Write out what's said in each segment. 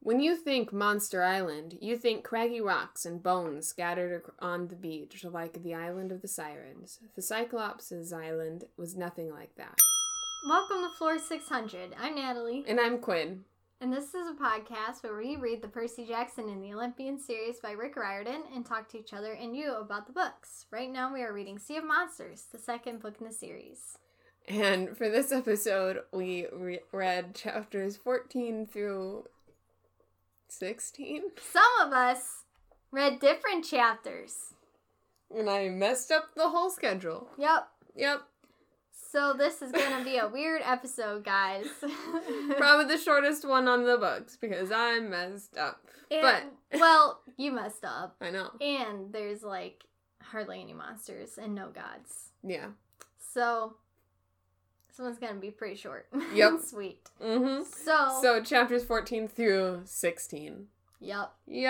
When you think Monster Island, you think craggy rocks and bones scattered on the beach like the island of the Sirens. The Cyclops' island was nothing like that. Welcome to Floor 600. I'm Natalie. And I'm Quinn. And this is a podcast where we read the Percy Jackson and the Olympian series by Rick Riordan and talk to each other and you about the books. Right now we are reading Sea of Monsters, the second book in the series. And for this episode, we read chapters 14 through 16. Some of us read different chapters. And I messed up the whole schedule. Yep. So this is going to be a weird episode, guys. Probably the shortest one on the books because I messed up. Well, you messed up. I know. And there's hardly any monsters and no gods. Yeah. So this one's going to be pretty short. Yep. Sweet. Mm-hmm. So chapters 14 through 16. Yep.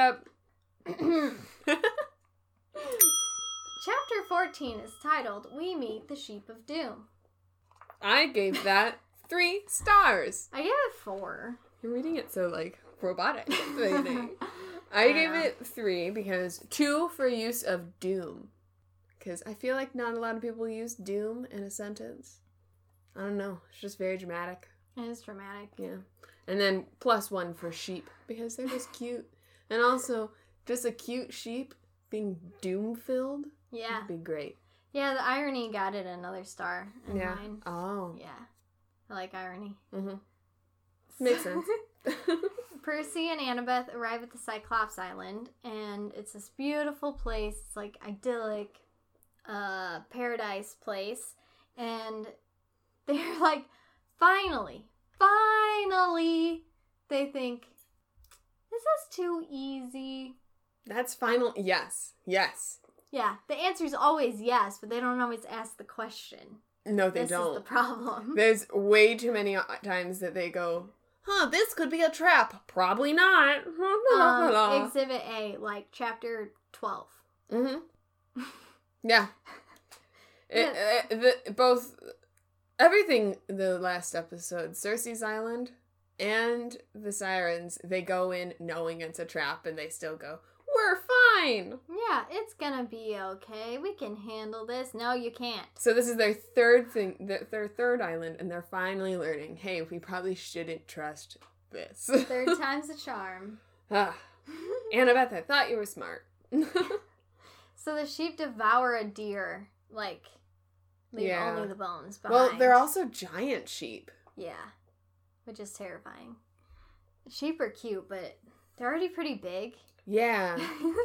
Chapter 14 is titled, We Meet the Sheep of Doom. I gave that 3 stars. I gave it 4. You're reading it so, robotic. I gave it 3 because 2 for use of doom. Because I feel like not a lot of people use doom in a sentence. I don't know. It's just very dramatic. It is dramatic. Yeah. And then +1 for sheep because they're just cute. And also, just a cute sheep being doom-filled would be great. Yeah, the irony got it another star in mine. Oh. Yeah. I like irony. Mm-hmm. Makes sense. Percy and Annabeth arrive at the Cyclops Island, and it's this beautiful place. It's idyllic, paradise place. And they're finally, they think, this is too easy. That's final. Yes. Yeah, the answer is always yes, but they don't always ask the question. No, they don't. This is the problem. There's way too many times that they go, this could be a trap. Probably not. Exhibit A, chapter 12. Mm-hmm. Yeah. Everything the last episode, Circe's Island and the Sirens, they go in knowing it's a trap and they still go, we're fine. Yeah, it's gonna be okay. We can handle this. No, you can't. So this is their third thing, their third island, and they're finally learning, hey, we probably shouldn't trust this. Third time's a charm. Annabeth, I thought you were smart. So the sheep devour a deer, leave only the bones behind. Well, they're also giant sheep. Yeah, which is terrifying. Sheep are cute, but they're already pretty big. Yeah.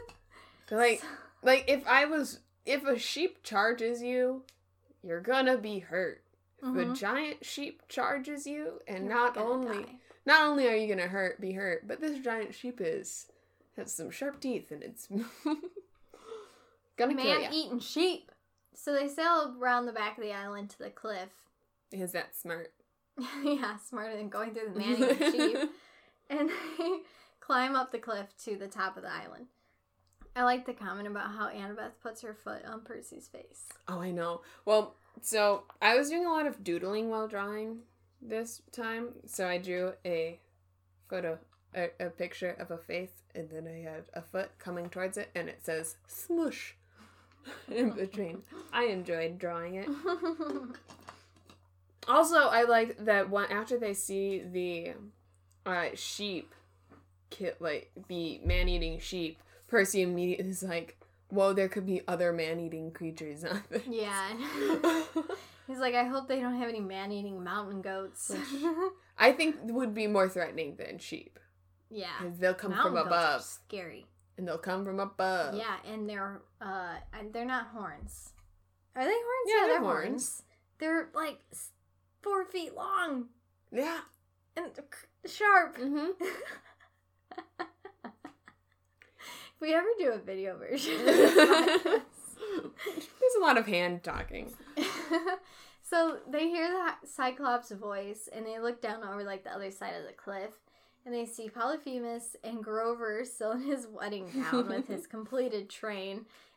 If a sheep charges you, you're gonna be hurt. If a giant sheep charges you, and not only are you gonna be hurt, but this giant sheep has some sharp teeth, and it's gonna kill you. Man-eating sheep. So they sail around the back of the island to the cliff. Is that smart? Yeah, smarter than going through the man-eating sheep. And they climb up the cliff to the top of the island. I like the comment about how Annabeth puts her foot on Percy's face. Oh, I know. Well, so I was doing a lot of doodling while drawing this time. So I drew a picture of a face, and then I had a foot coming towards it, and it says smush in between. I enjoyed drawing it. Also, I like that after they see the sheep be man-eating sheep, Percy immediately is like, whoa, there could be other man-eating creatures on this. Yeah. He's like, I hope they don't have any man-eating mountain goats. Which I think would be more threatening than sheep. Yeah. Because they'll come mountain from above. Goats are scary. And they'll come from above. Yeah, and they're not horns. Are they horns? Yeah, they're horns. They're 4 feet long. Yeah. And sharp. Mm-hmm. If we ever do a video version of this There's a lot of hand talking. So they hear the Cyclops' voice, and they look down over the other side of the cliff, and they see Polyphemus and Grover still in his wedding gown with his completed train,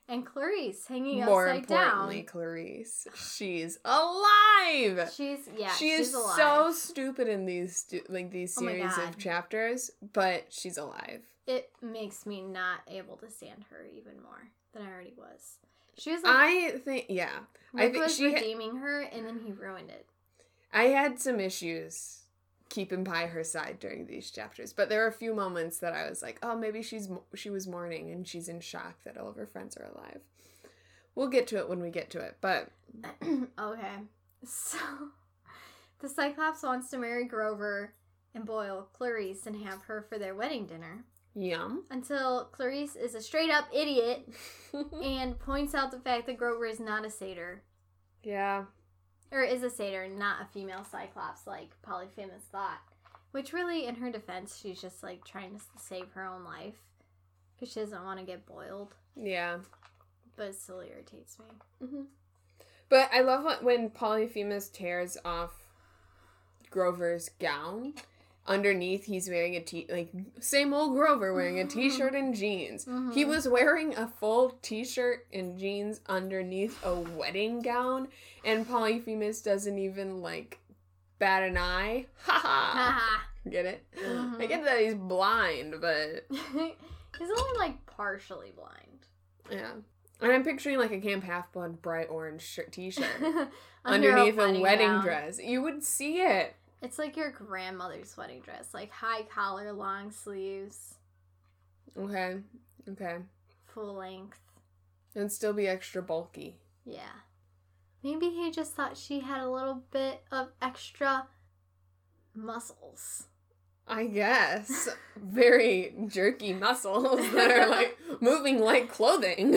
And Clarice hanging More upside down. More importantly, Clarice. She's alive! She's is alive. So stupid in these series of chapters, but she's alive. It makes me not able to stand her even more than I already was. She was like... I think was redeeming her, and then he ruined it. I had some issues keeping by her side during these chapters, but there were a few moments that I was like, oh, maybe she was mourning and she's in shock that all of her friends are alive. We'll get to it when we get to it, but... Okay. So, the Cyclops wants to marry Grover and Boyle Clarice and have her for their wedding dinner. Yum. Until Clarice is a straight-up idiot and points out the fact that Grover is not a satyr. Yeah. Or is a satyr, not a female Cyclops, like Polyphemus thought. Which really, in her defense, she's just, like, trying to save her own life. Because she doesn't want to get boiled. Yeah. But it still irritates me. Mm-hmm. But I love when Polyphemus tears off Grover's gown. Underneath, he's wearing same old Grover wearing a t-shirt and jeans. Mm-hmm. He was wearing a full t-shirt and jeans underneath a wedding gown, and Polyphemus doesn't even, bat an eye. Ha ha! Get it? Mm-hmm. I get that he's blind, but... He's only, partially blind. Yeah. And I'm picturing, a Camp Half-Blood bright orange t-shirt underneath a wedding dress. You would see it. It's like your grandmother's wedding dress. High collar, long sleeves. Okay. Full length. And still be extra bulky. Yeah. Maybe he just thought she had a little bit of extra muscles. I guess. Very jerky muscles that are, moving like clothing.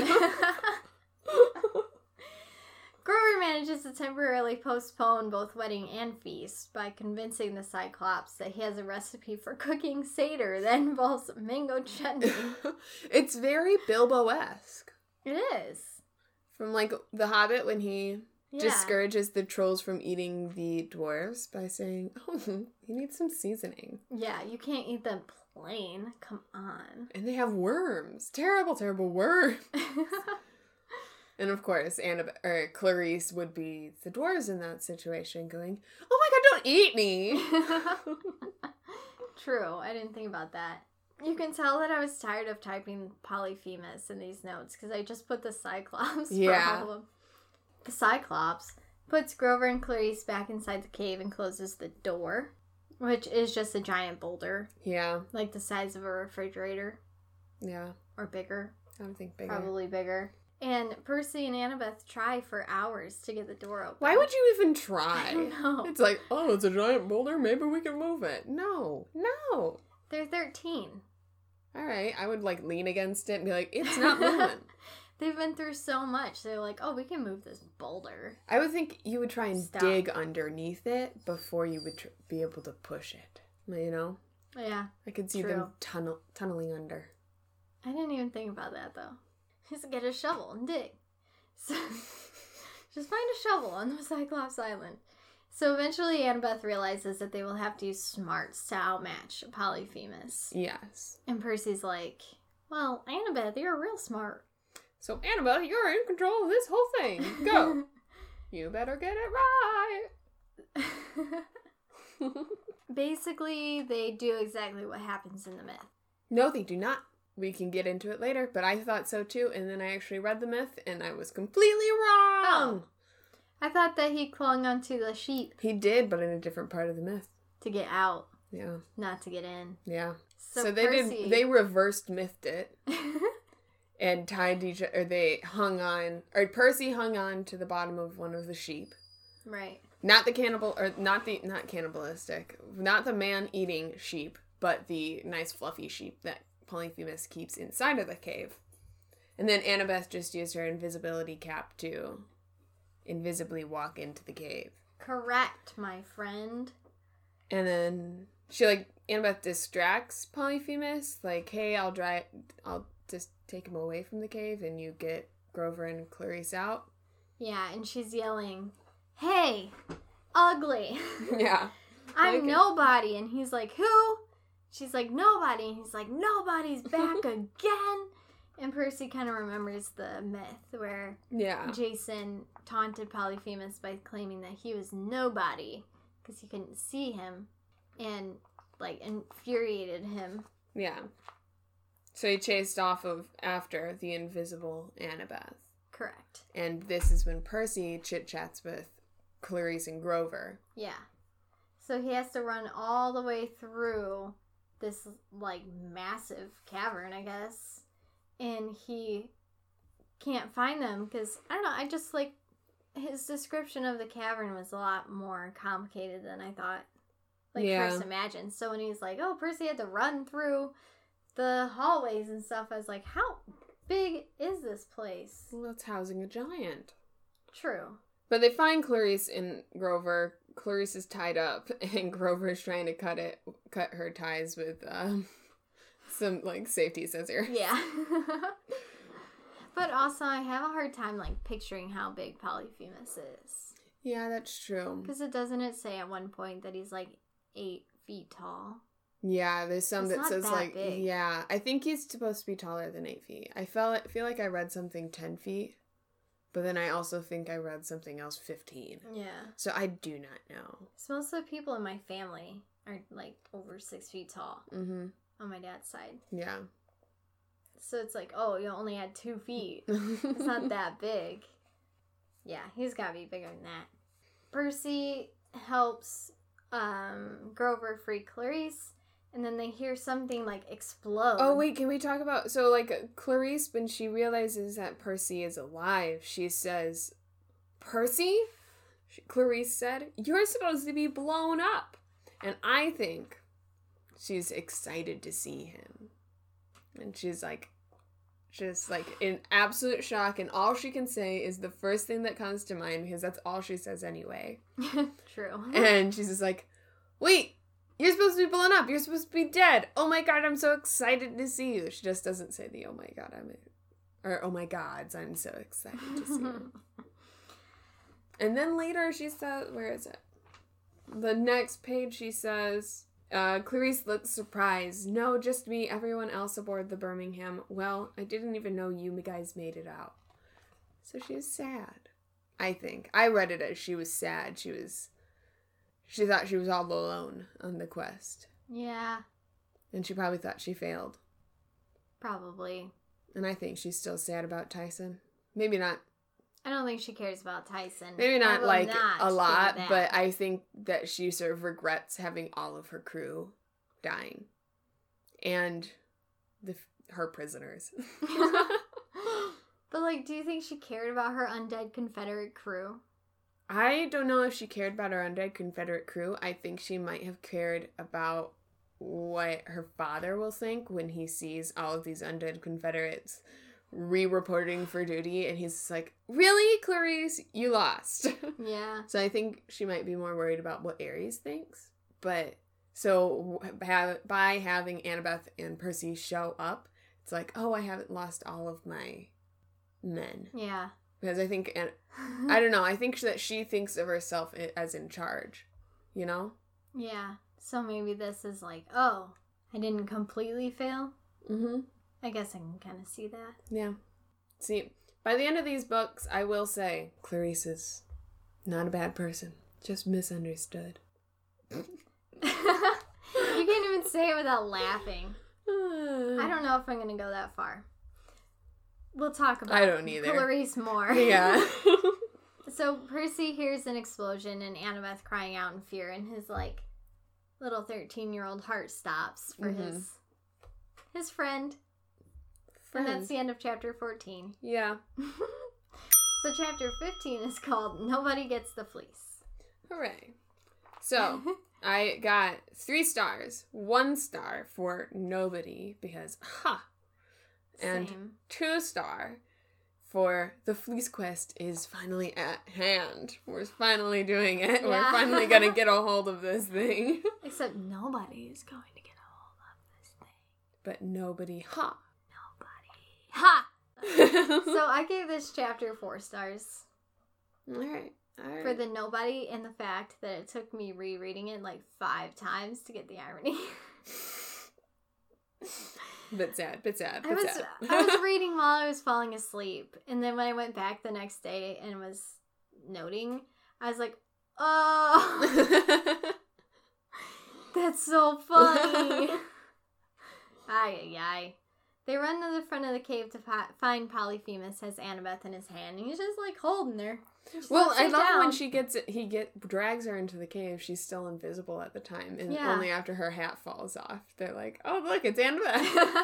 Grover manages to temporarily postpone both wedding and feast by convincing the Cyclops that he has a recipe for cooking satyr that involves mango chutney. It's very Bilbo-esque. It is. From, The Hobbit when he discourages the trolls from eating the dwarves by saying, oh, you need some seasoning. Yeah, you can't eat them plain. Come on. And they have worms. Terrible, terrible worms. And of course, Clarice would be the dwarves in that situation going, oh my god, don't eat me! True, I didn't think about that. You can tell that I was tired of typing Polyphemus in these notes, because I just put the Cyclops for all of them. The Cyclops puts Grover and Clarice back inside the cave and closes the door, which is just a giant boulder. Yeah. Like the size of a refrigerator. Yeah. Or bigger. I would think bigger. Probably bigger. And Percy and Annabeth try for hours to get the door open. Why would you even try? I don't know. It's like, oh, it's a giant boulder. Maybe we can move it. No. They're 13. All right. I would, lean against it and be like, it's not moving. They've been through so much. They're like, oh, we can move this boulder. I would think you would try and dig underneath it before you would be able to push it. You know? Yeah. I could see them tunneling under. I didn't even think about that, though. Just get a shovel and dig. So, just find a shovel on the Cyclops Island. So eventually Annabeth realizes that they will have to use smarts to outmatch Polyphemus. Yes. And Percy's like, well, Annabeth, you're real smart. So Annabeth, you're in control of this whole thing. Go. You better get it right. Basically, they do exactly what happens in the myth. No, they do not. We can get into it later, but I thought so too, and then I actually read the myth, and I was completely wrong! Oh. I thought that he clung onto the sheep. He did, but in a different part of the myth. To get out. Yeah. Not to get in. Yeah. So Percy... they reversed mythed it. And tied they hung on, or Percy hung on to the bottom of one of the sheep. Right. Not cannibalistic, not the man-eating sheep, but the nice fluffy sheep that Polyphemus keeps inside of the cave. And then Annabeth just used her invisibility cap to invisibly walk into the cave. Correct, my friend. And then Annabeth distracts Polyphemus, hey, I'll just take him away from the cave and you get Grover and Clarice out. Yeah, and she's yelling, hey, ugly. Yeah. I'm nobody. And he's like, who? She's like, nobody. And he's like, nobody's back again. And Percy kind of remembers the myth where Jason taunted Polyphemus by claiming that he was nobody because he couldn't see him and, like, infuriated him. Yeah. So he chased off after the invisible Annabeth. Correct. And this is when Percy chit-chats with Clarisse and Grover. Yeah. So he has to run all the way through this, like, massive cavern, I guess. And he can't find them because, I don't know, I just, like, his description of the cavern was a lot more complicated than I thought, first imagined. So when he's like, oh, Percy had to run through the hallways and stuff, I was like, how big is this place? Well, it's housing a giant. True. But they find Clarisse and Grover. Clarisse is tied up, and Grover's trying to cut her ties with some, like, safety scissors. Yeah. But also, I have a hard time, like, picturing how big Polyphemus is. Yeah, that's true. Because it say at one point that he's, like, 8 feet tall. Yeah, there's some that says, like, big. Yeah, I think he's supposed to be taller than 8 feet. I feel like I read something 10 feet, but then I also think I read something else 15. Yeah. So I do not know. So most of the people in my family are, like, over 6 feet tall. Mm-hmm. On my dad's side. Yeah. So it's like, oh, you only had 2 feet. It's not that big. Yeah, he's got to be bigger than that. Percy helps Grover free Clarisse, and then they hear something, like, explode. Oh, wait, can we talk about... So, like, Clarisse, when she realizes that Percy is alive, she says, Percy? Clarisse said, you're supposed to be blown up. And I think she's excited to see him. And she's, like, just, like, in absolute shock, and all she can say is the first thing that comes to mind, because that's all she says anyway. True. And she's just like, wait, you're supposed to be blown up. You're supposed to be dead. Oh my god, I'm so excited to see you. She just doesn't say the oh my god, oh my gods, I'm so excited to see you. And then later she says, where is it? The next page she says, Clarisse looks surprised. No, just me, everyone else aboard the Birmingham. Well, I didn't even know you guys made it out. So she was sad, I think. I read it as she was sad. She thought she was all alone on the quest. Yeah. And she probably thought she failed. Probably. And I think she's still sad about Tyson. Maybe not. I don't think she cares about Tyson. Maybe not, like, a lot, but I think that she sort of regrets having all of her crew dying. And her prisoners. But, like, do you think she cared about her undead Confederate crew? I don't know if she cared about her undead Confederate crew. I think she might have cared about what her father will think when he sees all of these undead Confederates re-reporting for duty, and he's just like, really, Clarisse? You lost. Yeah. So I think she might be more worried about what Ares thinks. But, so, by having Annabeth and Percy show up, it's like, oh, I haven't lost all of my men. Yeah. Because I think, and I don't know, I think that she thinks of herself as in charge, you know? Yeah. So maybe this is like, oh, I didn't completely fail? Mm-hmm. I guess I can kind of see that. Yeah. See, by the end of these books, I will say, Clarisse is not a bad person. Just misunderstood. You can't even say it without laughing. I don't know if I'm going to go that far. We'll talk about I don't either. Clarisse more. Yeah. So Percy hears an explosion and Annabeth crying out in fear, and his, like, little 13-year-old heart stops for his friend. And that's the end of chapter 14. Yeah. So chapter 15 is called Nobody Gets the Fleece. Hooray. So, I got 3 stars. 1 star for nobody because, and Same. 2 star for the fleece quest is finally at hand. We're finally doing it. Yeah. We're finally going to get a hold of this thing. Except nobody is going to get a hold of this thing. But nobody, Ha! So I gave this chapter 4 stars. All right. For the nobody and the fact that it took me rereading it like 5 times to get the irony. Bit sad. I was reading while I was falling asleep, and then when I went back the next day and was noting, I was like, oh, that's so funny. Ay. They run to the front of the cave to find Polyphemus has Annabeth in his hand, and he's just like holding her. Well, I love when he drags her into the cave. She's still invisible at the time, and only after her hat falls off, they're like, "Oh, look, it's Annabeth."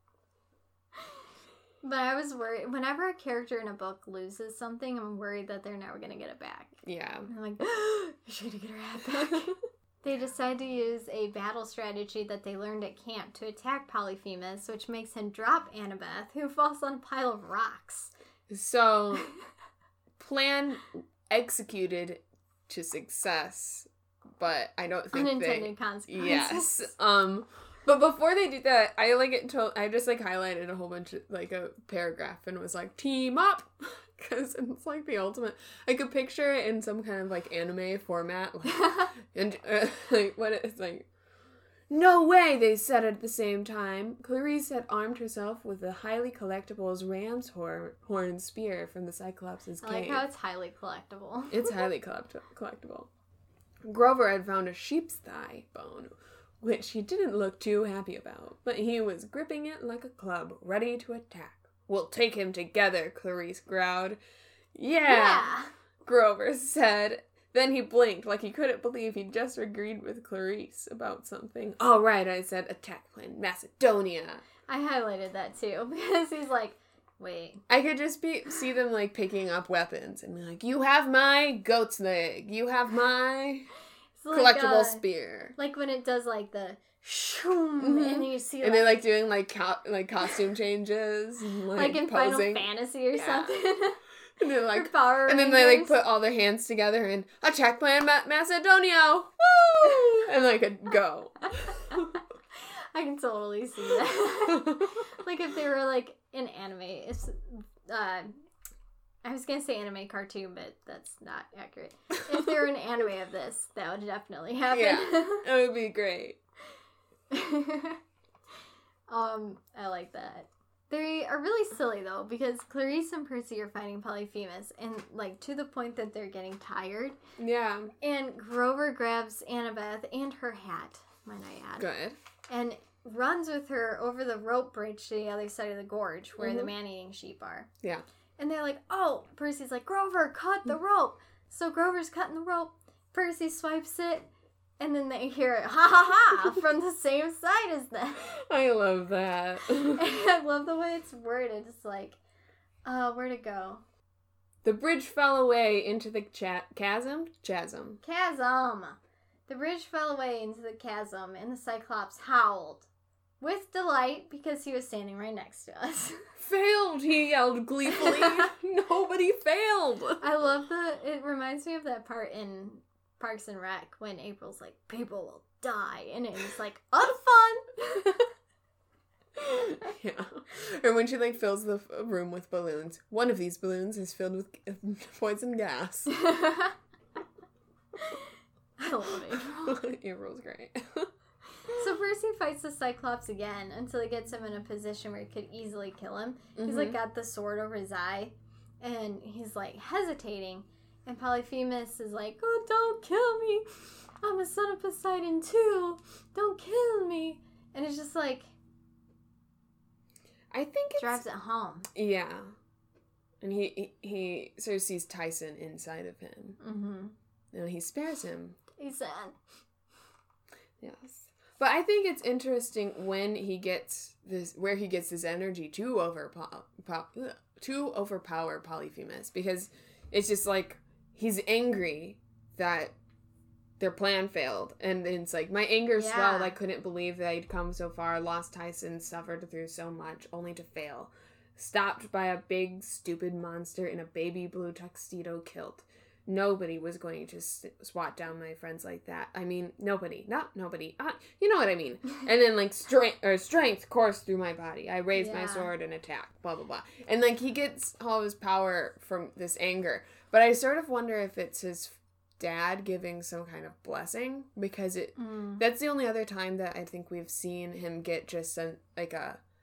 But I was worried whenever a character in a book loses something, I'm worried that they're never gonna get it back. Yeah, I'm like, she's gonna get her hat back. They decide to use a battle strategy that they learned at camp to attack Polyphemus, which makes him drop Annabeth, who falls on a pile of rocks. So, plan executed to success, but I don't think unintended consequences. Yes. But before they do that, I just highlighted a whole bunch of a paragraph and was like, team up. Because it's the ultimate. I could picture it in some kind of anime format, and what it's like. No way! They said at the same time. Clarice had armed herself with the highly collectible ram's horn spear from the Cyclops' cave. I like how it's highly collectible. It's highly collectible. Grover had found a sheep's thigh bone, which he didn't look too happy about, but he was gripping it like a club, ready to attack. We'll take him together, Clarice growled. Yeah, Grover said. Then he blinked like he couldn't believe he'd just agreed with Clarice about something. All right, I said, attack plan Macedonia. I highlighted that too, because he's like, wait. I could just see them picking up weapons and be like, you have my goat's leg. You have my collectible spear. Like when it does the shoom, and you see and they're doing costume changes and, like in posing. Final Fantasy or something. And they're Power and then they put all their hands together and attack plan Macedonia. Woo! And go. I can totally see that. If they were an anime, it's I was gonna say anime cartoon, but that's not accurate. If they were an anime of this, that would definitely happen. Yeah, it would be great. I like that. They are really silly though, because Clarice and Percy are fighting Polyphemus, and to the point that they're getting tired. Yeah. And Grover grabs Annabeth and her hat, might I add. Good. And runs with her over the rope bridge to the other side of the gorge, where the man-eating sheep are. Yeah. And they're like, oh, Percy's like, Grover, cut the rope. So Grover's cutting the rope. Percy swipes it. And then they hear it, ha ha ha, from the same side as them. I love that. And I love the way it's worded. It's where'd it go? The bridge fell away into the chasm. Chasm. The bridge fell away into the chasm, and the Cyclops howled. With delight, because he was standing right next to us. Failed, he yelled gleefully. Nobody failed. I love it reminds me of that part in Parks and Rec when April's like, people will die, and it's unfun. Yeah. Or when she fills the room with balloons. One of these balloons is filled with poison gas. I love April. April's great. So Percy fights the Cyclops again until he gets him in a position where he could easily kill him. He's got the sword over his eye, and he's hesitating. And Polyphemus is like, oh, don't kill me. I'm a son of Poseidon too. Don't kill me. And it's just I think it drives it home. Yeah. And he sort of sees Tyson inside of him. Mm-hmm. And he spares him. He's sad. Yes. But I think it's interesting when he gets where he gets this energy to overpower Polyphemus, because it's just he's angry that their plan failed, and it's my anger swelled. I couldn't believe that I'd come so far, lost Tyson, suffered through so much, only to fail. Stopped by a big, stupid monster in a baby blue tuxedo kilt. Nobody was going to swat down my friends like that. I mean, nobody. Not nobody. You know what I mean. And then, strength coursed through my body. I raised my sword and attacked. Blah, blah, blah. And, he gets all of his power from this anger. But I sort of wonder if it's his dad giving some kind of blessing. Because that's the only other time that I think we've seen him get just a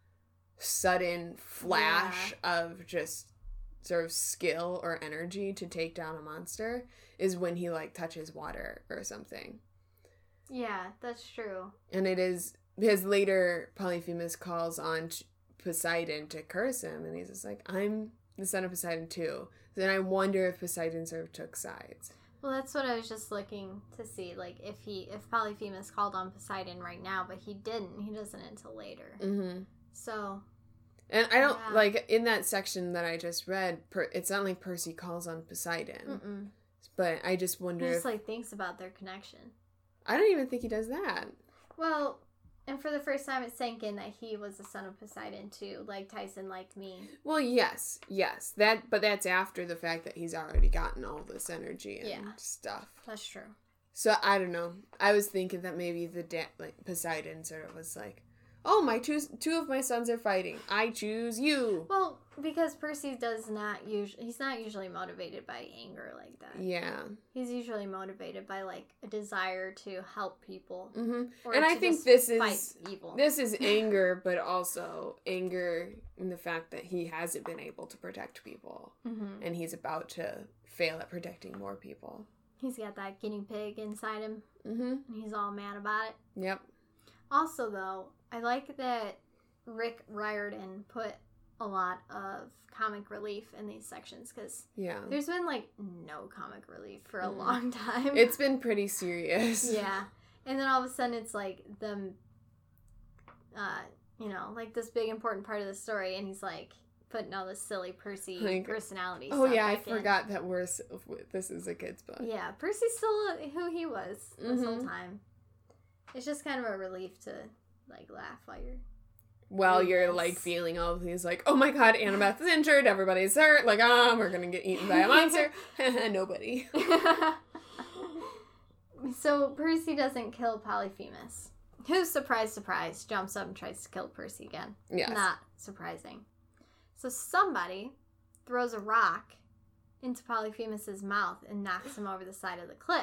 sudden flash of just sort of skill or energy to take down a monster is when he, like, touches water or something. Yeah, that's true. And it is, because later Polyphemus calls on Poseidon to curse him, and he's just like, I'm the son of Poseidon too. Then I wonder if Poseidon sort of took sides. Well, that's what I was just looking to see, like, if Polyphemus called on Poseidon right now, but he didn't. He doesn't until later. Mm-hmm. So... And I don't, like, in that section that I just read, it's not like Percy calls on Poseidon. Mm-mm. But I just wonder he just, like, thinks about their connection. I don't even think he does that. Well, and for the first time it sank in that he was the son of Poseidon, too. Like, Tyson liked me. Well, yes. But that's after the fact that he's already gotten all this energy and stuff. That's true. So, I don't know. I was thinking that maybe Poseidon sort of was like, oh, my two of my sons are fighting. I choose you. Well, because Percy he's not usually motivated by anger like that. Yeah. He's usually motivated by, like, a desire to help people. Mm-hmm. Or and to I think just this fight is evil. This is anger, but also anger in the fact that he hasn't been able to protect people. Mm-hmm. And he's about to fail at protecting more people. He's got that guinea pig inside him. Mm-hmm. And he's all mad about it. Yep. Also, though, I like that Rick Riordan put a lot of comic relief in these sections, because there's been, like, no comic relief for a long time. It's been pretty serious. Yeah. And then all of a sudden it's, like, them, like, this big important part of the story, and he's, like, putting all this silly Percy personality stuff. Oh, yeah, I forgot that this is a kid's book. Yeah, Percy's still who he was this whole time. It's just kind of a relief to, like, laugh while you're like feeling all of these, like, oh my god, Annabeth is injured, everybody's hurt, like, we're gonna get eaten by a monster. Nobody. So Percy doesn't kill Polyphemus, who, surprise, surprise, jumps up and tries to kill Percy again. Yes. Not surprising. So somebody throws a rock into Polyphemus's mouth and knocks him over the side of the cliff.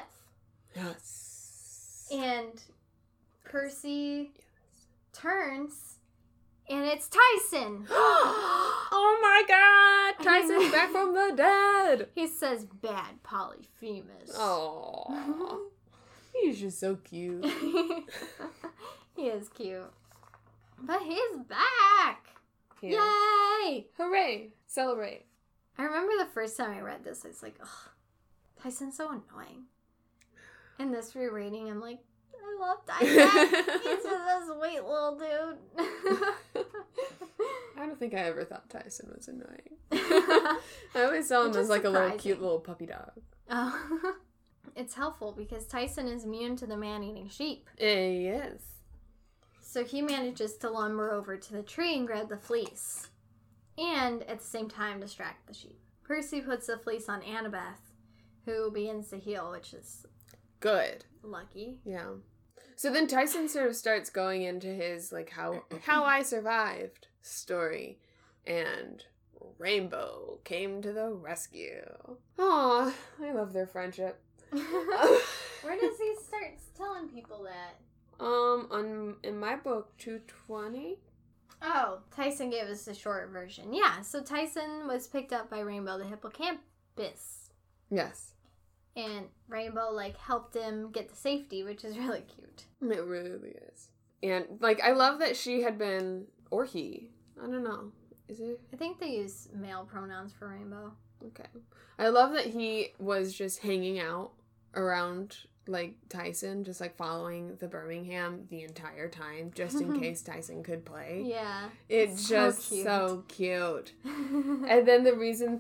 Yes. And Percy turns, and it's Tyson. Oh my god! Tyson's back from the dead! He says, bad Polyphemus. Oh, he's just so cute. He is cute. But he's back! Yeah. Yay! Hooray! Celebrate. I remember the first time I read this, I was like, ugh, Tyson's so annoying. And this rereading, I'm like, I love Tyson. He's just this sweet little dude. I don't think I ever thought Tyson was annoying. I always saw him as like a little cute little puppy dog. Oh. It's helpful because Tyson is immune to the man-eating sheep. Yes. So he manages to lumber over to the tree and grab the fleece. And at the same time distract the sheep. Percy puts the fleece on Annabeth, who begins to heal, which is good. Lucky. Yeah. So then Tyson sort of starts going into his, like, how I survived story. And Rainbow came to the rescue. Aw, I love their friendship. Where does he start telling people that? In my book, 220. Oh, Tyson gave us the short version. Yeah, so Tyson was picked up by Rainbow the hippocampus. Yes. And Rainbow, like, helped him get to safety, which is really cute. It really is. And, like, I love that she had been, or he, I don't know. Is it? I think they use male pronouns for Rainbow. Okay. I love that he was just hanging out around, like, Tyson, just, like, following the Birmingham the entire time, just in case Tyson could play. Yeah. It's just so cute. And then the reason,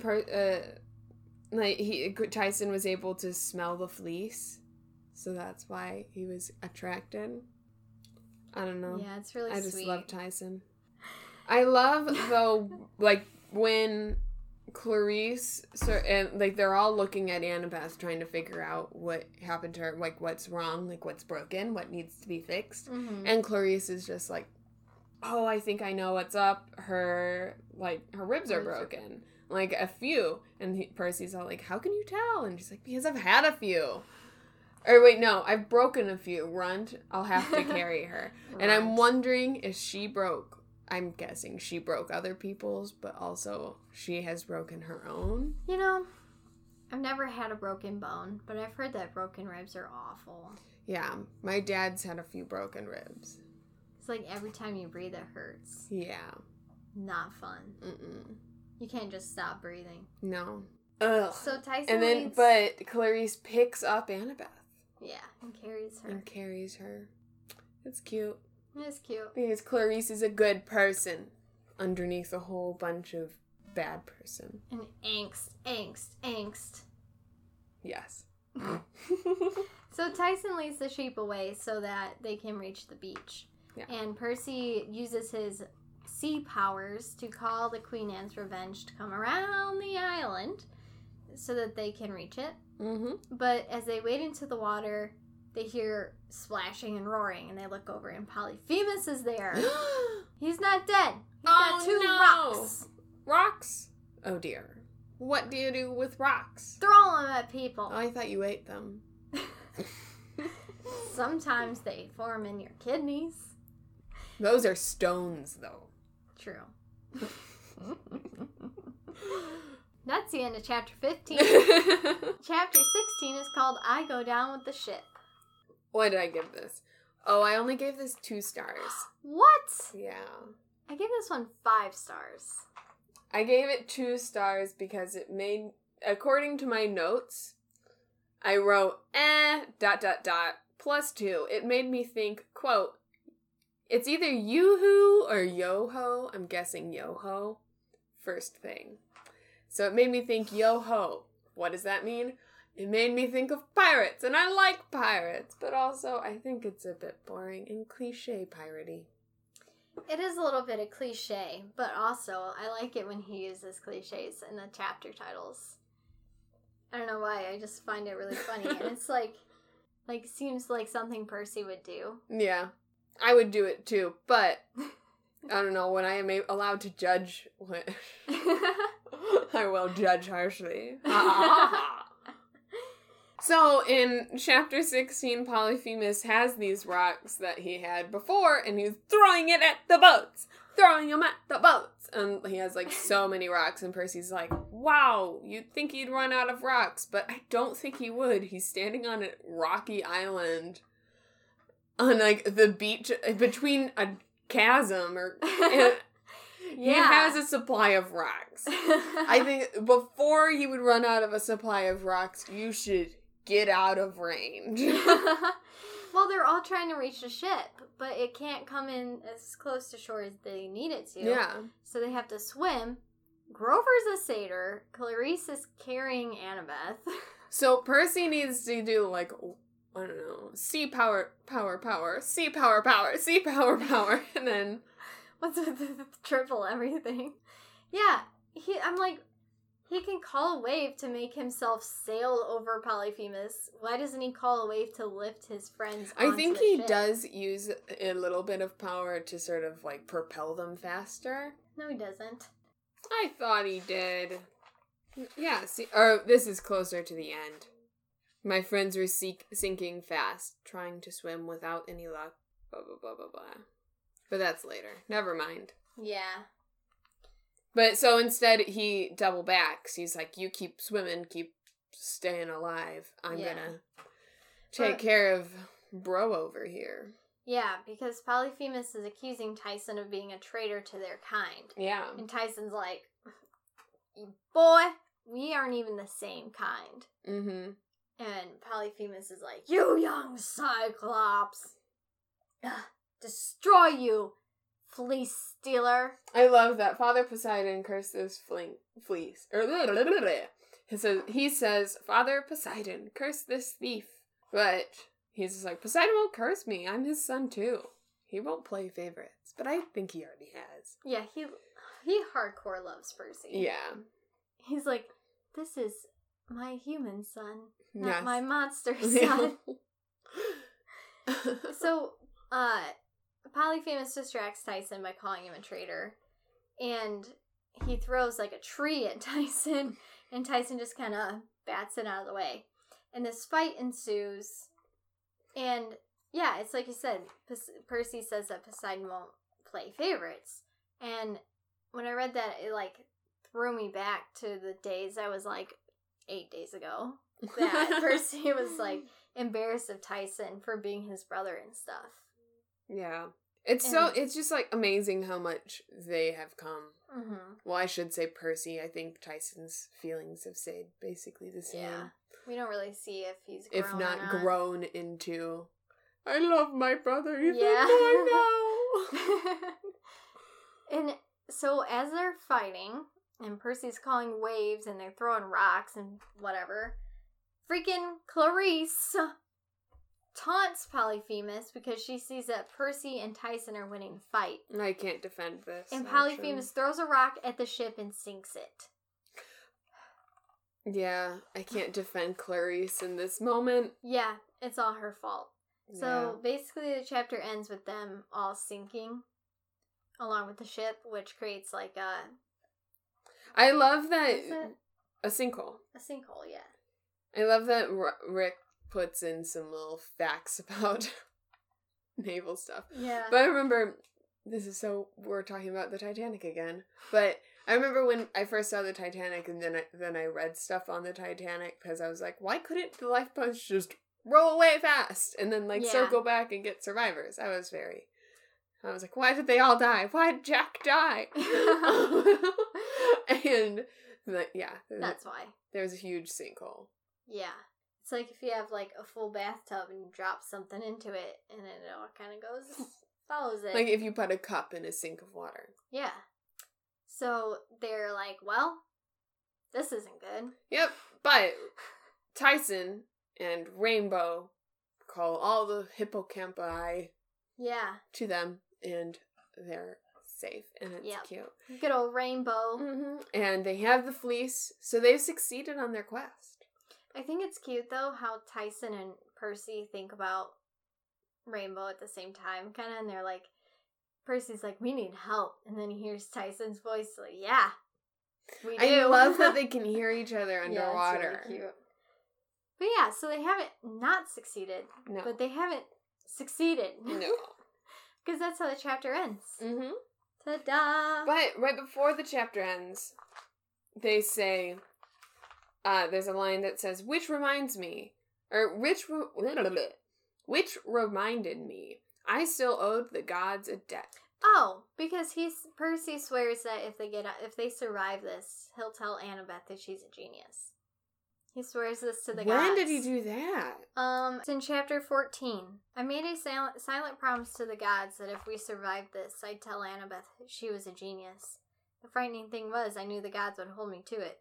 Tyson was able to smell the fleece, so that's why he was attracted. I don't know. Yeah, it's really sweet. I just love Tyson. I love, though, like, when Clarisse, and, like, they're all looking at Annabeth trying to figure out what happened to her, like, what's wrong, like, what's broken, what needs to be fixed. Mm-hmm. And Clarisse is just like, oh, I think I know what's up. Her ribs are broken. Like, a few. And Percy's all like, how can you tell? And she's like, because I've had a few. Or wait, no, I've broken a few. Runt, I'll have to carry her. And I'm wondering if she broke I'm guessing she broke other people's, but also she has broken her own. You know, I've never had a broken bone, but I've heard that broken ribs are awful. Yeah, my dad's had a few broken ribs. It's like every time you breathe, it hurts. Yeah. Not fun. You can't just stop breathing. No. Ugh. So Tyson and then, leads... but Clarice picks up Annabeth. Yeah, and carries her. It's cute. It's cute. Because Clarice is a good person underneath a whole bunch of bad person. And angst. Yes. So Tyson leads the sheep away so that they can reach the beach. Yeah. And Percy uses his sea powers to call the Queen Anne's Revenge to come around the island so that they can reach it. But as they wade into the water, they hear splashing and roaring, and they look over, and Polyphemus is there. He's not dead. He's got two rocks. Rocks? Oh dear. What do you do with rocks? Throw them at people. Oh, I thought you ate them. Sometimes they form in your kidneys. Those are stones, though. True. That's the end of chapter 15. Chapter 16 is called I Go Down with the Ship. What did I give this? Oh, I only gave this 2 stars. What? Yeah. I gave this one 5 stars. I gave it 2 stars because it made, according to my notes, I wrote, +2. It made me think, quote, it's either yoo-hoo or yo-ho. I'm guessing yo-ho. First thing. So it made me think yo-ho. What does that mean? It made me think of pirates, and I like pirates, but also I think it's a bit boring and cliche piratey. It is a little bit of cliche, but also I like it when he uses cliches in the chapter titles. I don't know why, I just find it really funny, and it's like seems like something Percy would do. Yeah, I would do it too, but I don't know, when I am allowed to judge, I will judge harshly. So, in chapter 16, Polyphemus has these rocks that he had before, and he's throwing it at the boats! Throwing them at the boats! And he has, so many rocks, and Percy's like, wow, you'd think he'd run out of rocks, but I don't think he would. He's standing on a rocky island on, the beach between a chasm, He has a supply of rocks. I think before he would run out of a supply of rocks, you should get out of range. Well, they're all trying to reach the ship, but it can't come in as close to shore as they need it to. Yeah. So they have to swim. Grover's a satyr. Clarice is carrying Annabeth. So Percy needs to do, I don't know, sea power, sea power, sea power, and then... What's with the triple everything? Yeah, he can call a wave to make himself sail over Polyphemus. Why doesn't he call a wave to lift his friends onto I think the he ship? does use a little bit of power to sort of, propel them faster. No, he doesn't. I thought he did. Yeah, this is closer to the end. My friends were sinking fast, trying to swim without any luck, blah, blah, blah, blah, blah. But that's later. Never mind. Yeah. But so instead he double backs. He's like, you keep swimming, keep staying alive. I'm gonna take care of bro over here. Yeah, because Polyphemus is accusing Tyson of being a traitor to their kind. Yeah. And Tyson's like, boy, we aren't even the same kind. Mm-hmm. And Polyphemus is like, you young Cyclops. Destroy you, fleece stealer. I love that. Father Poseidon curses fleece. He says, Father Poseidon, curse this thief. But he's just like, Poseidon won't curse me. I'm his son too. He won't play favorites. But I think he already has. Yeah, he hardcore loves Percy. Yeah. He's like, this is my human son, not Yes. my monster son. So, Polyphemus distracts Tyson by calling him a traitor, and he throws a tree at Tyson, and Tyson just kind of bats it out of the way. And this fight ensues, and yeah, it's like you said, Percy says that Poseidon won't play favorites, And when I read that, it, like, threw me back to the days I was, like, 8 days ago. That Percy was, like, embarrassed of Tyson for being his brother and stuff. Yeah. It's just, like, amazing how much they have come. Mm-hmm. Well, I should say Percy. I think Tyson's feelings have stayed basically the same. Yeah. We don't really see if he's grown If not grown into, I love my brother even yeah. more now. And so as they're fighting, and Percy's calling waves, and they're throwing rocks and whatever, freaking Clarice taunts Polyphemus because she sees that Percy and Tyson are winning the fight. I can't defend this. And Polyphemus throws a rock at the ship and sinks it. Yeah, I can't defend Clarice in this moment. Yeah, it's all her fault. So basically the chapter ends with them all sinking along with the ship, which creates like a... I love that... A sinkhole. A sinkhole, yeah. I love that Rick puts in some little facts about naval stuff. Yeah. But I remember... we're talking about the Titanic again. But I remember when I first saw the Titanic and then I read stuff on the Titanic because I was like, why couldn't the lifeboats just roll away fast and then circle back and get survivors? I was like, why did they all die? Why did Jack die? And that's why. There's a huge sinkhole. Yeah. It's like if you have like a full bathtub and you drop something into it and then it all kind of follows it. Like if you put a cup in a sink of water. Yeah. So they're like, well, this isn't good. Yep. But Tyson and Rainbow call all the hippocampi to them, and they're safe, and it's cute. Good old Rainbow. Mm-hmm. And they have the fleece, so they've succeeded on their quest. I think it's cute, though, how Tyson and Percy think about Rainbow at the same time, kind of, and they're like, Percy's like, we need help, and then he hears Tyson's voice, like, yeah, we do. I love that they can hear each other underwater. Yeah, it's really cute. But yeah, so they haven't not succeeded, but they haven't succeeded. No. Because that's how the chapter ends. Mm-hmm. Ta-da! But right before the chapter ends, they say, there's a line that says, which reminded me, I still owed the gods a debt. Oh, because Percy swears that if they survive this, he'll tell Annabeth that she's a genius. He swears this to the gods. When did he do that? It's in chapter 14. I made a silent promise to the gods that if we survived this, I'd tell Annabeth she was a genius. The frightening thing was, I knew the gods would hold me to it.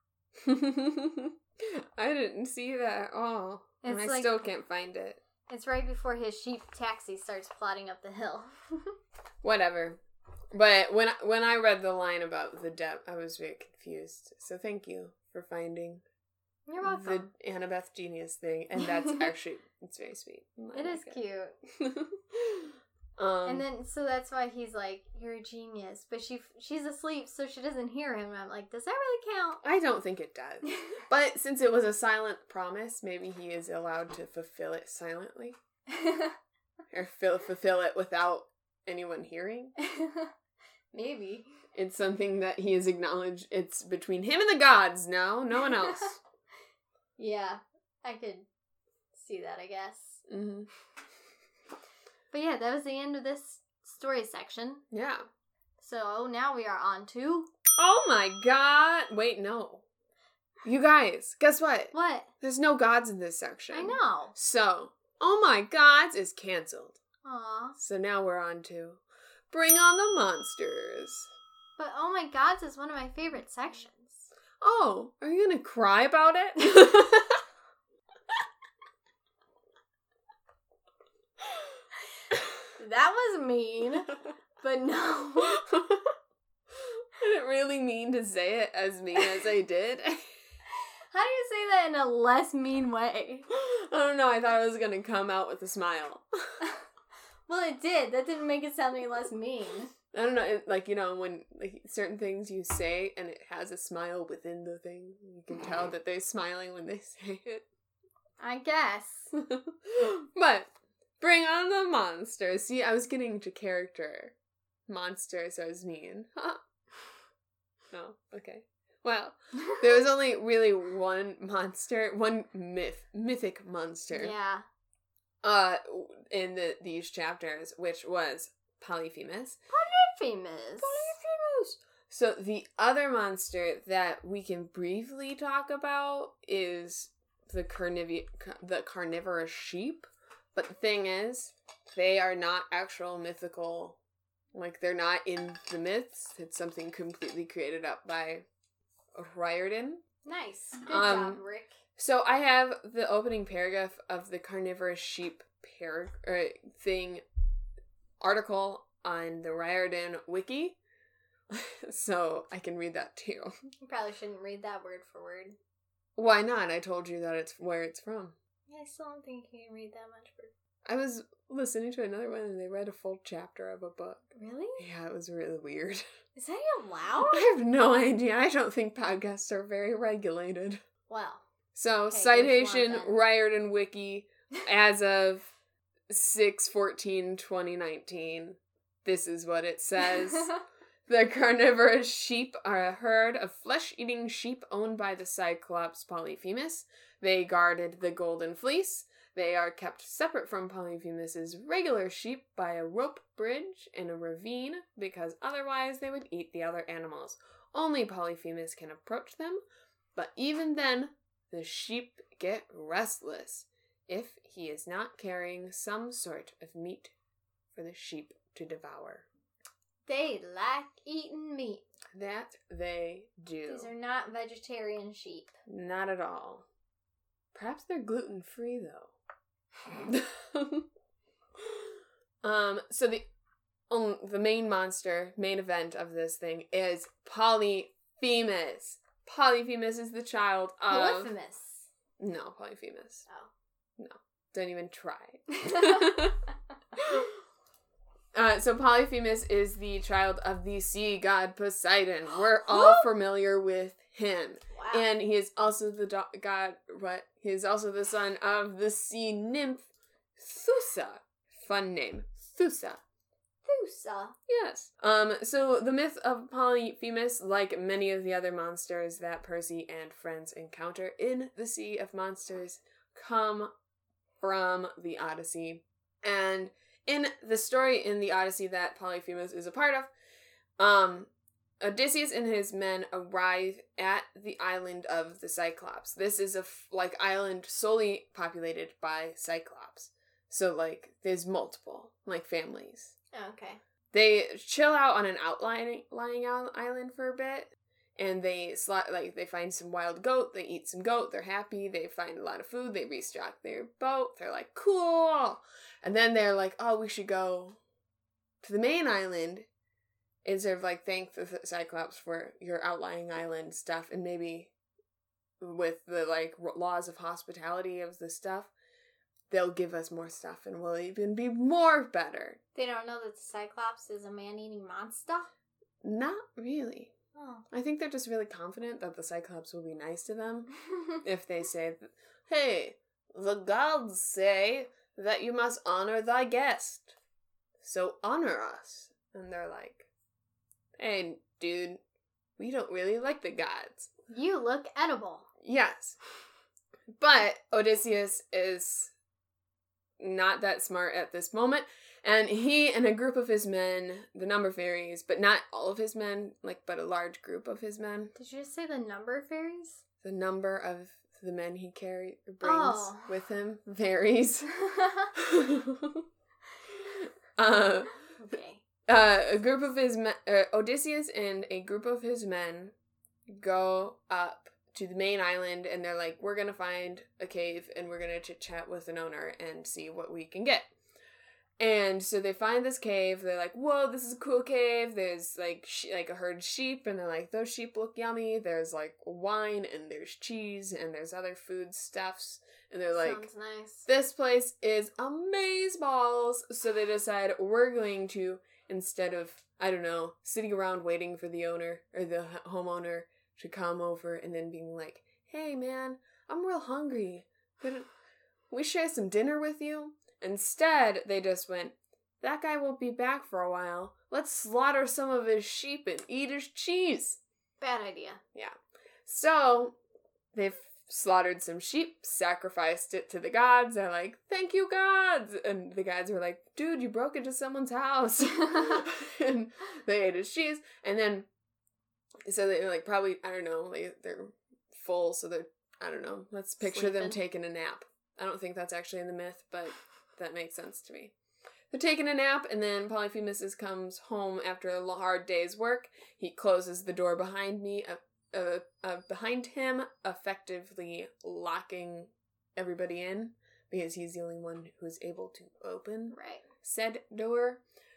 I didn't see that at all. And I still can't find it. It's right before his sheep taxi starts plodding up the hill. Whatever. But when I read the line about the debt, I was very confused. So thank you for finding... You're welcome. The Annabeth genius thing, and that's actually, it's very sweet. It is cute. And then, so that's why he's like, you're a genius. But she's asleep, so she doesn't hear him. And I'm like, does that really count? I don't think it does. But since it was a silent promise, maybe he is allowed to fulfill it silently. Or fulfill it without anyone hearing. Maybe. It's something that he has acknowledged. It's between him and the gods now. No one else. Yeah, I could see that, I guess. Mm-hmm. But yeah, that was the end of this story section. Yeah. So now we are on to... Oh my god! Wait, no. You guys, guess what? What? There's no gods in this section. I know. So, Oh My Gods is canceled. Aww. So now we're on to Bring on the Monsters. But Oh My Gods is one of my favorite sections. Oh, are you gonna cry about it? That was mean, but no. I didn't really mean to say it as mean as I did. How do you say that in a less mean way? I don't know, I thought it was gonna come out with a smile. Well, it did. That didn't make it sound any less mean. I don't know, when certain things you say and it has a smile within the thing, you can tell that they're smiling when they say it. I guess. But, Bring on the Monsters. See, I was getting into character monsters are mean. No, okay. Well, there was only really one mythic monster. Yeah. In these chapters, which was Polyphemus. Polyphemus. So the other monster that we can briefly talk about is the carnivorous sheep. But the thing is, they are not actual mythical, like they're not in the myths. It's something completely created up by Riordan. Nice. Good job, Rick. So I have the opening paragraph of the carnivorous sheep article on the Riordan wiki. So I can read that too. You probably shouldn't read that word for word. Why not? I told you that it's where it's from. Yeah, I still don't think you can read that much word. I was listening to another one and they read a full chapter of a book. Really? Yeah, it was really weird. Is that allowed? I have no idea. I don't think podcasts are very regulated. Well. So, okay, citation Riordan Wiki as of 6/14/2019. This is what it says. The carnivorous sheep are a herd of flesh-eating sheep owned by the Cyclops Polyphemus. They guarded the Golden Fleece. They are kept separate from Polyphemus's regular sheep by a rope bridge in a ravine because otherwise they would eat the other animals. Only Polyphemus can approach them, but even then, the sheep get restless if he is not carrying some sort of meat for the sheep to devour. They like eating meat. That they do. These are not vegetarian sheep. Not at all. Perhaps they're gluten-free, though. So the main event of this thing is Polyphemus. Polyphemus is the child of... Polyphemus. No, Polyphemus. Oh. No. Don't even try. So Polyphemus is the child of the sea god Poseidon. We're all familiar with him. Wow. And he is also the he is also the son of the sea nymph Thusa. Fun name. Thusa. Thusa. Yes. So the myth of Polyphemus, like many of the other monsters that Percy and friends encounter in the Sea of Monsters, come from the Odyssey. And in the story in the Odyssey that Polyphemus is a part of, Odysseus and his men arrive at the island of the Cyclops. This is a island solely populated by Cyclops. So there's multiple families. Oh, okay. They chill out on an outlying island for a bit, and they find some wild goat. They eat some goat. They're happy. They find a lot of food. They restock their boat. They're like, cool. And then they're like, oh, we should go to the main island and sort of thank the Cyclops for your outlying island stuff, and maybe with the laws of hospitality of the stuff, they'll give us more stuff and we'll even be more better. They don't know that the Cyclops is a man-eating monster? Not really. Oh. I think they're just really confident that the Cyclops will be nice to them if they say, hey, the gods say that you must honor thy guest, so honor us. And they're like, hey, dude, we don't really like the gods. You look edible. Yes. But Odysseus is not that smart at this moment, and he and a group of his men, the number varies, but not all of his men, but a large group of his men. Did you just say the number varies? The number of the men he brings with him varies. Okay. A group of his men, Odysseus and a group of his men go up to the main island, and they're like, we're gonna find a cave and we're gonna chit-chat with an owner and see what we can get. And so they find this cave. They're like, whoa, this is a cool cave. There's a herd of sheep, and they're like, those sheep look yummy. There's wine, and there's cheese, and there's other food stuffs, and they're like, sounds nice. This place is amazeballs. So they decide, we're going to, instead of, I don't know, sitting around waiting for the owner or the homeowner to come over and then being like, hey man, I'm real hungry. Could we share some dinner with you? Instead, they just went, that guy won't be back for a while. Let's slaughter some of his sheep and eat his cheese. Bad idea. Yeah. So, they've slaughtered some sheep, sacrificed it to the gods. They're like, thank you, gods! And the gods were like, dude, you broke into someone's house. And they ate his cheese. And then, so they like probably, I don't know, they're full, so they're, I don't know, let's picture them taking a nap. I don't think that's actually in the myth, but that makes sense to me. They're taking a nap, and then Polyphemus comes home after a hard day's work. He closes the door behind him, effectively locking everybody in, because he's the only one who's able to open said door.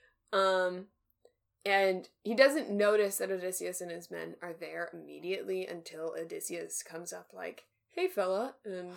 And he doesn't notice that Odysseus and his men are there immediately until Odysseus comes up like, hey fella, and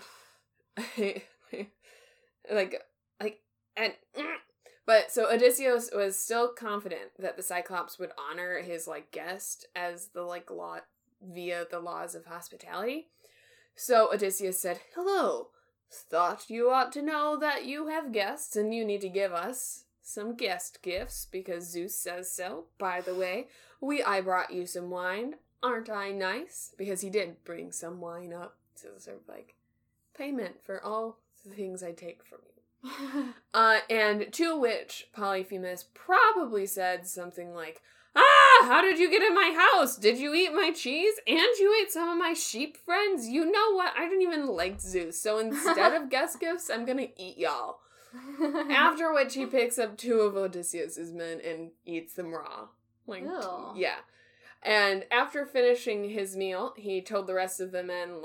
but so Odysseus was still confident that the Cyclops would honor his guest as the law via the laws of hospitality. So Odysseus said, hello, thought you ought to know that you have guests and you need to give us some guest gifts because Zeus says so. By the way, I brought you some wine. Aren't I nice? Because he did bring some wine up to sort of payment for all the things I take from you. And to which Polyphemus probably said something like, how did you get in my house? Did you eat my cheese? And you ate some of my sheep friends? You know what? I didn't even like Zeus. So instead of guest gifts, I'm gonna eat y'all. After which he picks up 2 of Odysseus's men and eats them raw. Ew. Yeah. And after finishing his meal, he told the rest of the men,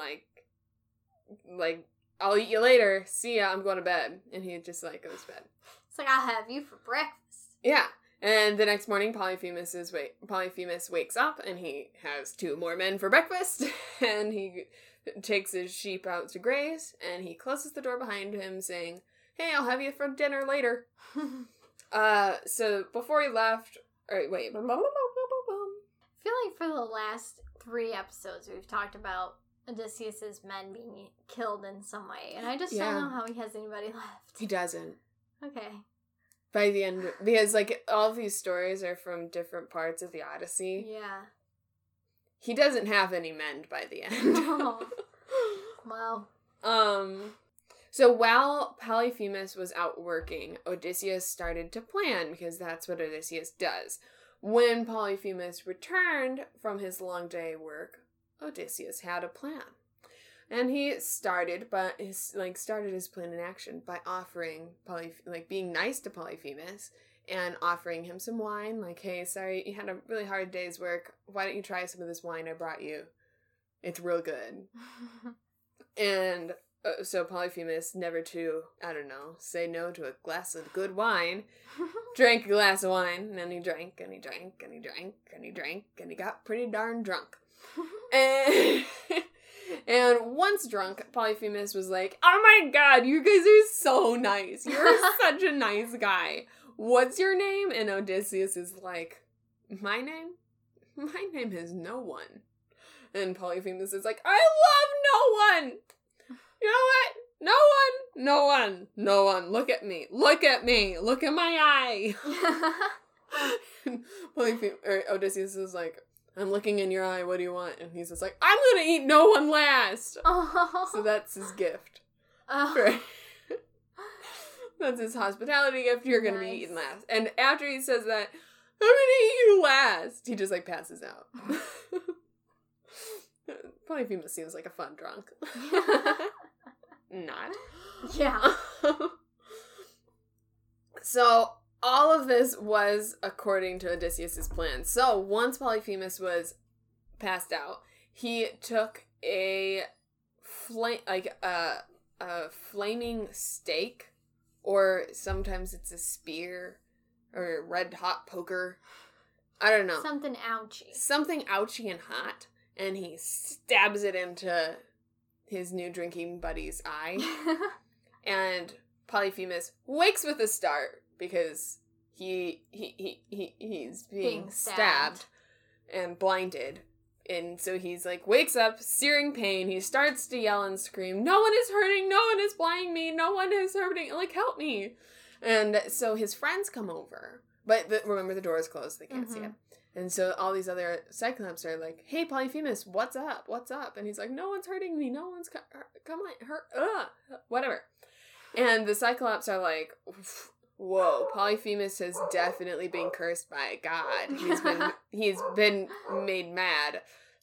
I'll eat you later. See ya, I'm going to bed. And he just goes to bed. It's like, I'll have you for breakfast. Yeah. And the next morning, Polyphemus wakes up and he has 2 more men for breakfast. And he takes his sheep out to graze and he closes the door behind him saying, hey, I'll have you for dinner later. So before he left, I feel like for the last 3 episodes we've talked about Odysseus's men being killed in some way, and I just don't know how he has anybody left. He doesn't. Okay. By the end, because all of these stories are from different parts of the Odyssey. Yeah. He doesn't have any men by the end. Oh. Wow. So while Polyphemus was out working, Odysseus started to plan, because that's what Odysseus does. When Polyphemus returned from his long day work, Odysseus had a plan. And he started his plan in action by offering being nice to Polyphemus and offering him some wine, hey, sorry, you had a really hard day's work. Why don't you try some of this wine I brought you? It's real good. And so Polyphemus, never to, say no to a glass of good wine, drank a glass of wine, and then he drank, and he drank, and he drank, and he drank, and he got pretty darn drunk. And once drunk, Polyphemus was like, oh my god, you guys are so nice. You're such a nice guy. What's your name? And Odysseus is like, my name? My name is no one. And Polyphemus is like, I love no one. You know what? No one. No one. No one. Look at me. Look at me. Look at my eye. Odysseus is like, I'm looking in your eye. What do you want? And he's just like, I'm gonna eat no one last. Oh. So that's his gift. Oh. Right. That's his hospitality gift. You're gonna be eaten last. And after he says that, I'm gonna eat you last, he just passes out. Polyphemus seems like a fun drunk. Not. Yeah. So all of this was according to Odysseus's plan. So once Polyphemus was passed out, he took a flaming stake, or sometimes it's a spear or a red hot poker. I don't know. Something ouchy. Something ouchy and hot, and he stabs it into his new drinking buddy's eye. And Polyphemus wakes with a start because he's being stabbed and blinded. And so he's wakes up, searing pain. He starts to yell and scream, no one is hurting, no one is blinding me, no one is hurting, help me. And so his friends come over. But remember, the door is closed. They can't see him. And so all these other Cyclops are like, hey, Polyphemus, what's up? What's up? And he's like, no one's hurting me. No one's come on, hurt. Whatever. And the Cyclops are like, whoa, Polyphemus has definitely been cursed by God. He's been made mad.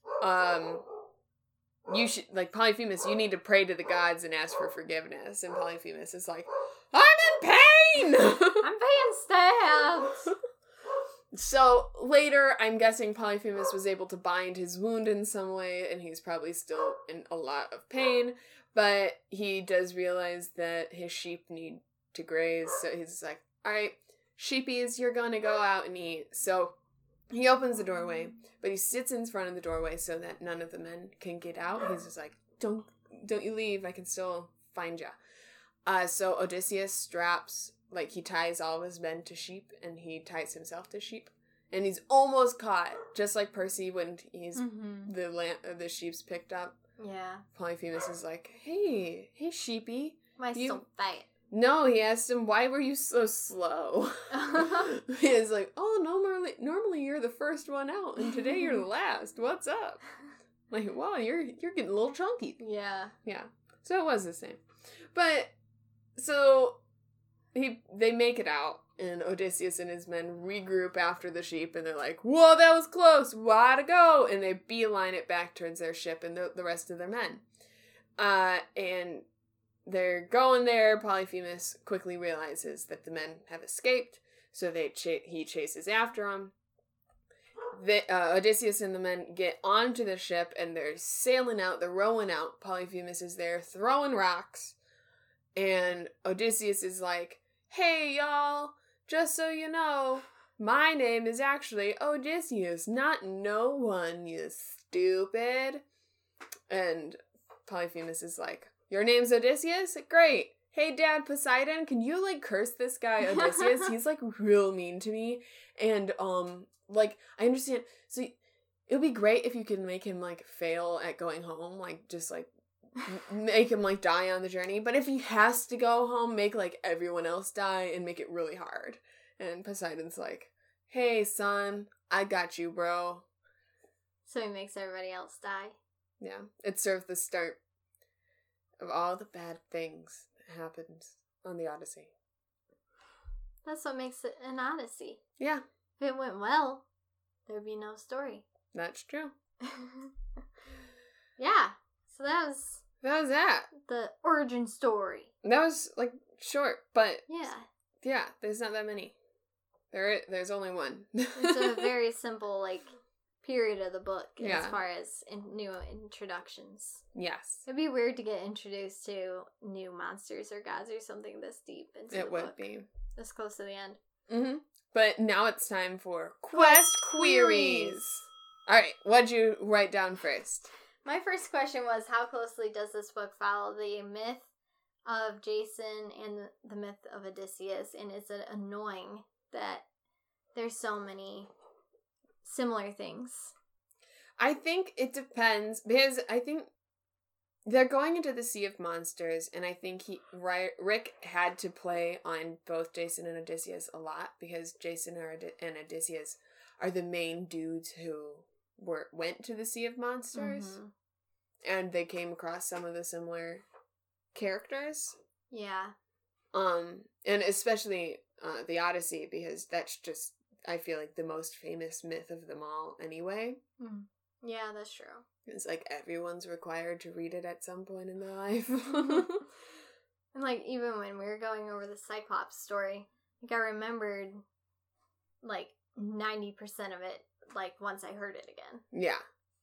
You should, like, Polyphemus, you need to pray to the gods and ask for forgiveness. And Polyphemus is like, I'm in pain! I'm being stabbed! So, later, I'm guessing Polyphemus was able to bind his wound in some way, and he's probably still in a lot of pain, but he does realize that his sheep need to graze, so he's like, alright, sheepies, you're gonna go out and eat. So, he opens the doorway, but he sits in front of the doorway so that none of the men can get out. He's just like, don't you leave, I can still find ya. So Odysseus straps, like, he ties all of his men to sheep, and he ties himself to sheep. And he's almost caught, just like Percy when he's the sheep's picked up. Yeah. Polyphemus is like, hey sheepy. Why so fast? No, he asked him, why were you so slow? He's like, oh, normally you're the first one out, and today you're the last. What's up? Like, wow, you're getting a little chunky. Yeah. Yeah. So it was the same. But, so, they make it out, and Odysseus and his men regroup after the sheep, and they're like, whoa, that was close, way to go! And they beeline it back towards their ship and the rest of their men. And they're going there. Polyphemus quickly realizes that the men have escaped, so he chases after them. Odysseus and the men get onto the ship, and they're sailing out, they're rowing out. Polyphemus is there throwing rocks, and Odysseus is like, hey, y'all, just so you know, my name is actually Odysseus, not no one, you stupid. And Polyphemus is like, your name's Odysseus? Great. Hey, Dad Poseidon, can you, like, curse this guy Odysseus? He's, like, real mean to me. And, like, I understand. So, it would be great if you could make him, like, fail at going home. Like, just, like, make him, like, die on the journey. But if he has to go home, make, like, everyone else die and make it really hard. And Poseidon's like, hey, son, I got you, bro. So he makes everybody else die. Yeah. It's sort of the start of all the bad things that happened on the Odyssey. That's what makes it an Odyssey. Yeah. If it went well, there'd be no story. That's true. Yeah. So that was that. The origin story. That was, like, short, but... Yeah. Yeah, there's not that many. There's only one. It's a very simple, like, period of the book as far as new introductions. Yes. It'd be weird to get introduced to new monsters or gods or something this deep into the book. It would be. This close to the end. Mm-hmm. But now it's time for Quest Queries. Alright, what'd you write down first? My first question was, how closely does this book follow the myth of Jason and the myth of Odysseus? And is it annoying that there's so many similar things? I think it depends, because I think they're going into the Sea of Monsters, and I think Rick had to play on both Jason and Odysseus a lot, because Jason and Odysseus are the main dudes who went to the Sea of Monsters, and they came across some of the similar characters. Yeah. And especially the Odyssey, because that's just, I feel like, the most famous myth of them all anyway. Mm. Yeah, that's true. It's like everyone's required to read it at some point in their life. And, like, even when we were going over the Cyclops story, like, I remembered, like, 90% of it, like, once I heard it again. Yeah.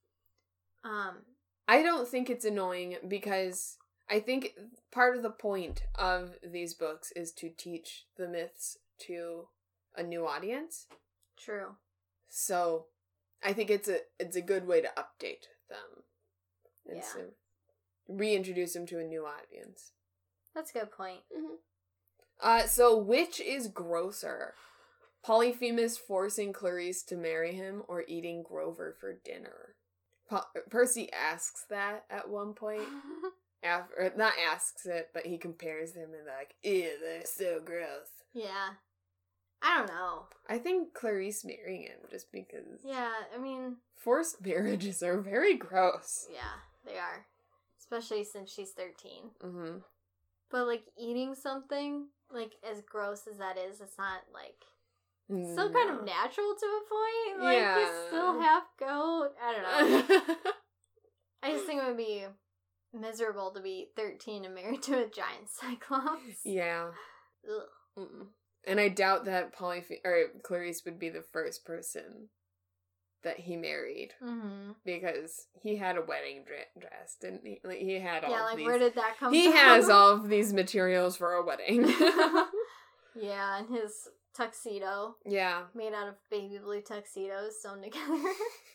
I don't think it's annoying, because I think part of the point of these books is to teach the myths to a new audience. True. So, I think it's a good way to update them. And so reintroduce them to a new audience. That's a good point. Mm-hmm. So which is grosser? Polyphemus forcing Clarice to marry him, or eating Grover for dinner? Percy asks that at one point. or not asks it, but he compares them and like, ew, they're so gross. Yeah. I don't know. I think Clarice marrying him just because. Yeah, I mean. Forced marriages are very gross. Yeah, they are. Especially since she's 13. Mm-hmm. But, like, eating something, like, as gross as that is, it's not, like, still kind of natural to a point. Like, he's still half goat. I don't know. I just think it would be miserable to be 13 and married to a giant cyclops. Yeah. Ugh. Mm-mm. And I doubt that Clarice would be the first person that he married. Mm-hmm. Because he had a wedding dress, didn't he? Like, he had all of these. Where did that come from? He has all of these materials for a wedding. Yeah, and his tuxedo. Yeah. Made out of baby blue tuxedos sewn together.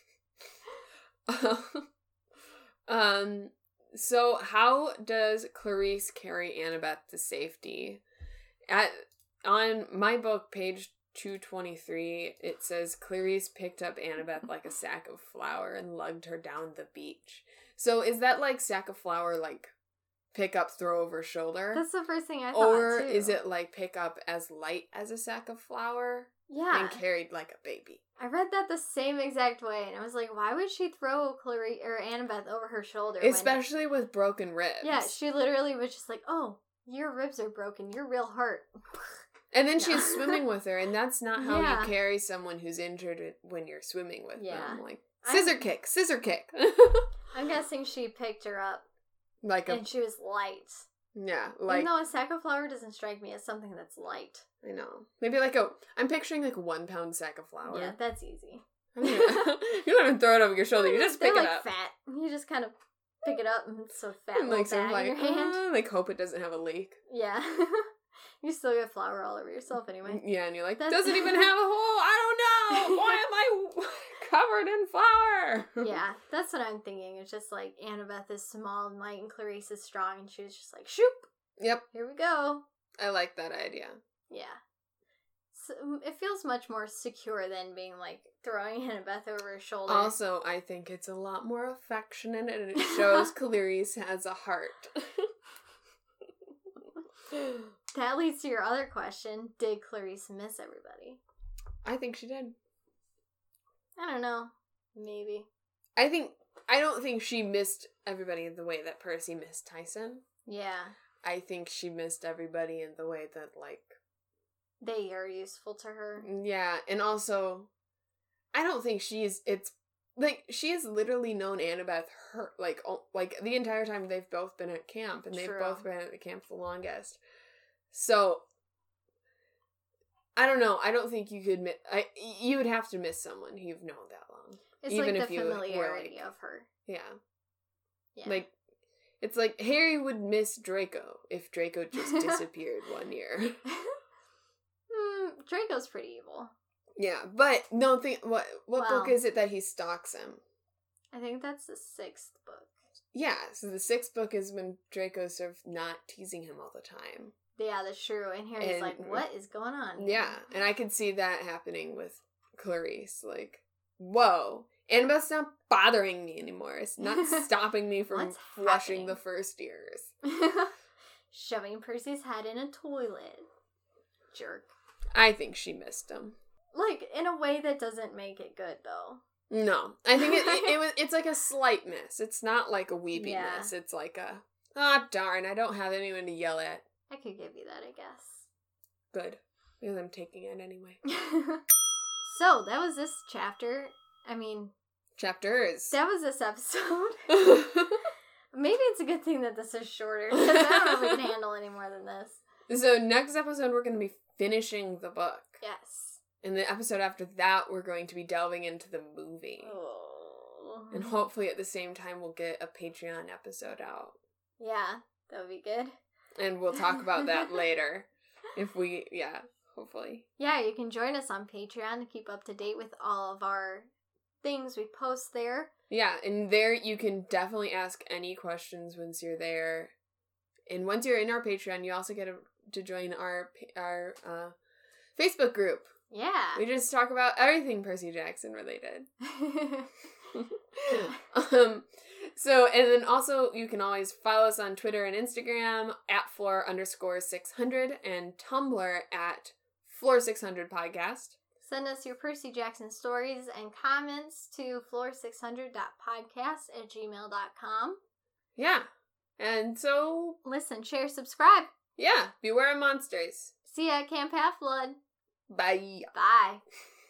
So how does Clarice carry Annabeth to safety? On my book, page 223, it says Clarice picked up Annabeth like a sack of flour and lugged her down the beach. So is that like sack of flour, like pick up, throw over shoulder? That's the first thing I thought, or too. is it like pick up as light as a sack of flour? Yeah. And carried like a baby. I read that the same exact way, and I was like, why would she throw Clarice or Annabeth over her shoulder? Especially with broken ribs. Yeah, she literally was just like, oh, your ribs are broken, you're real hurt. And then she's swimming with her, and that's not how you carry someone who's injured when you're swimming with them. Like, scissor kick. I'm guessing she picked her up, and she was light. Yeah, like... Even though a sack of flour doesn't strike me as something that's light. I know. Maybe like I'm picturing like a 1 pound sack of flour. Yeah, that's easy. You don't even throw it over your shoulder, you just pick it up. They're like fat. You just kind of pick it up, and it's so fat and like little bag in your hand. Like hope it doesn't have a leak. Yeah. You still get flour all over yourself anyway. Yeah, and you're like, doesn't even have a hole. I don't know. Why am I covered in flour? Yeah, that's what I'm thinking. It's just like Annabeth is small and light, and Clarice is strong, and she was just like, shoop. Yep. Here we go. I like that idea. Yeah. So it feels much more secure than being like throwing Annabeth over her shoulder. Also, I think it's a lot more affectionate, and it shows Clarice has a heart. That leads to your other question. Did Clarice miss everybody? I think she did. I don't know. Maybe. I don't think she missed everybody in the way that Percy missed Tyson. Yeah. I think she missed everybody in the way that, like... they are useful to her. Yeah, and also, I don't think she has literally known Annabeth like the entire time they've both been at camp, and they've both been at the camp the longest. So, I don't know. I don't think you could you would have to miss someone who you've known that long. It's even like the familiarity of her. Yeah. Like, it's like Harry would miss Draco if Draco just disappeared one year. Draco's pretty evil. Yeah, but no, what book is it that he stalks him? I think that's the 6th book. Yeah, so the 6th book is when Draco's sort of not teasing him all the time. Yeah, that's true. And Harry's like, what is going on here? Yeah, and I could see that happening with Clarice. Like, whoa, Annabeth's not bothering me anymore. It's not stopping me from flushing the first ears. Shoving Percy's head in a toilet. Jerk. I think she missed him. Like, in a way that doesn't make it good, though. No. I think it's like a slight miss. It's not like a weepy miss. It's like darn, I don't have anyone to yell at. I could give you that, I guess. Good. Because I'm taking it anyway. So, that was this chapter. I mean... chapters. That was this episode. Maybe it's a good thing that this is shorter, because I don't know if we can handle any more than this. So, next episode, we're going to be finishing the book. Yes. In the episode after that, we're going to be delving into the movie. Oh. And hopefully at the same time, we'll get a Patreon episode out. Yeah, that would be good. And we'll talk about that later. Hopefully. Yeah, you can join us on Patreon to keep up to date with all of our things we post there. Yeah, and there you can definitely ask any questions once you're there. And once you're in our Patreon, you also get to join our Facebook group. Yeah. We just talk about everything Percy Jackson related. So, and then also you can always follow us on Twitter and Instagram at floor_600 and Tumblr at floor600podcast. Send us your Percy Jackson stories and comments to floor600.podcast@gmail.com. Yeah. And so... listen, share, subscribe. Yeah. Beware of monsters. See ya at Camp Half-Blood. Bye. Bye.